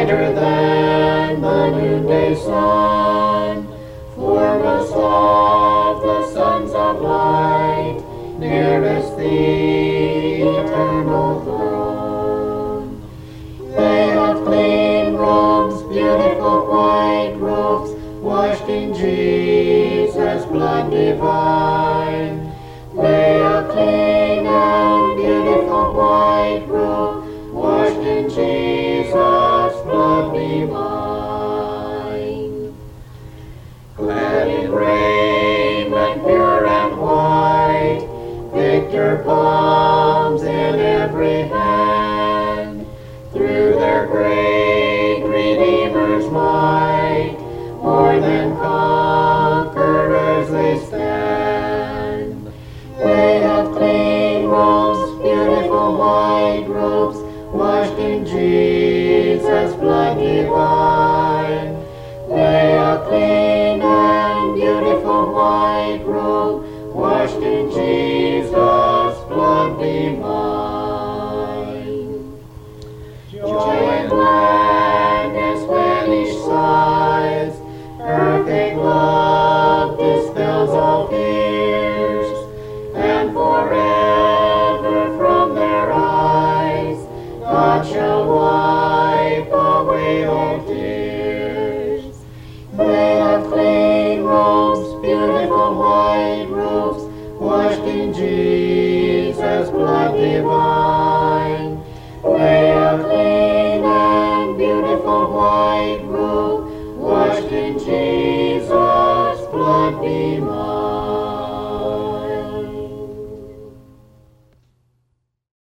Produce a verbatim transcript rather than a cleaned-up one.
brighter than the noonday sun, foremost of the sons of light, nearest the eternal throne. They have clean robes, beautiful white robes, washed in Jesus' blood divine. They a clean and beautiful white robe, washed in Jesus' blood divine. Clad in raiment pure and white, victor palms in every hand, through their great Redeemer's might, more than conquerors they stand. They have clean robes, beautiful white robes, washed in Jesus' blood divine. They a clean and beautiful white robe, washed in Jesus' blood divine. Joy and gladness when each sighs, perfect love dispels all fears, and forever from their eyes God shall wipe away all tears. They have clean robes, beautiful white robes, washed in Jesus' blood divine. They a clean and beautiful white robe, washed in Jesus'